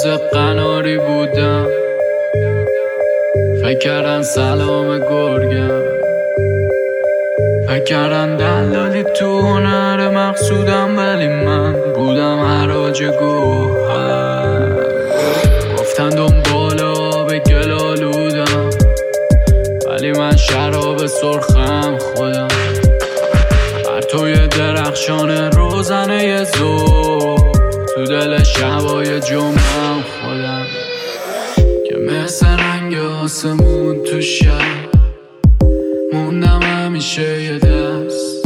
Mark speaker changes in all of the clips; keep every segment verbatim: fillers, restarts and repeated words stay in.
Speaker 1: روز قناری بودم، فکر کردن سلام گرگم، فکر کردن دلالی تو هنر مقصودم، ولی من بودم حراج گوهر. گفتن دنبال آب گل آلودم، ولی من شراب سرخم خودم. بر توی درخشان روزنه ظهر، تو دل شبای جمعم خودم، که مثل رنگ آسمون تو شب موندم همیشه یه دست.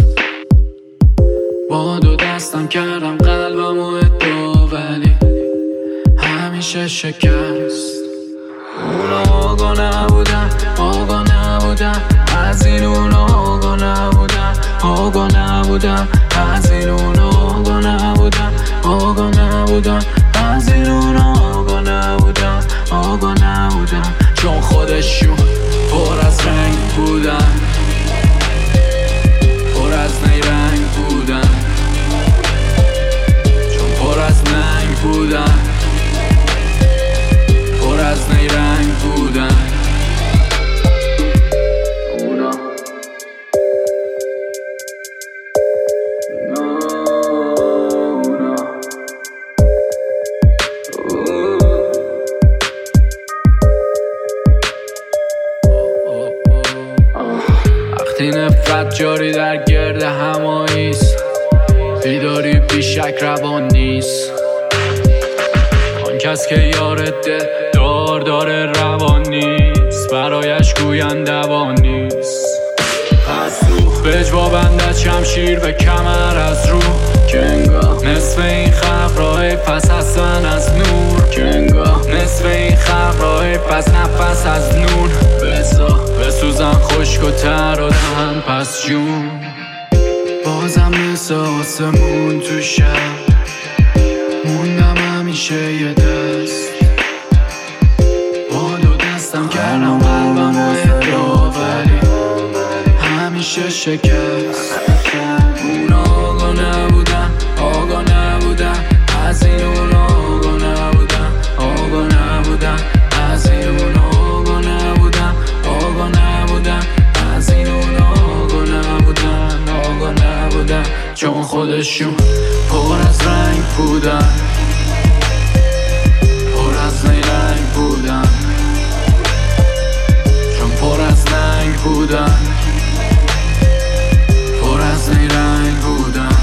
Speaker 1: با دو دستم کردم قلبم و ادعا، ولی همیشه شکست. اونا آگاه نبودن، آگاه نبودن از این، اونا آگاه نبودن، آگاه نبودن از این، اونا آگاه نبودن، آگاه نبودن از این، اونا آگاه نبودن، آگاه نبودن. چون خودشون پر از رنگ بودن، پر از نیرنگ بودن، چون پر از ننگ بودن، پر از نیرنگ بودن. اونا وقتی نفرت جاری در گرد هماییست، بیداری بیشک روان نیست. آن کس که یارت دل دار داره روان نیست، برایش گوین دوان نیست. پس رو به اجوا بندد شمشیر به کمر از رو، که انگاه نصف این خلق راه پس هستن از نور، که انگاه نصف این خلق راه پس نفس از نور. بسا بسوزن خشک و تر و دهن پس جون، بازم مثل آسمون تو شب موندم همیشه یه دست. با دو دستم کردم قلبم و ادعا، ولی همیشه شکست. اونا آگاه نبودن، آگاه نبودن از این، اونا آگاه نبودن، آگاه نبودن از این، اونا آگاه نبودن، آگاه نبودن از این، اونا آگاه نبودن، آگاه نبودن. چون خودشون پر از رنگ بودن، پر از نیرنگ بودن، چون پر از ننگ بودن، پر از نیرنگ بودن.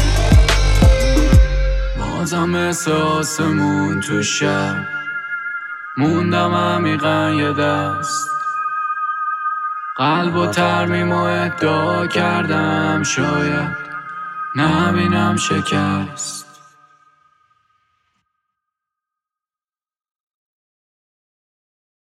Speaker 1: بازم مثل آسمون تو شب موندم عمیقا یه دست. قلب و ترمیم و ادعا کردم، شاید نبینم شکست.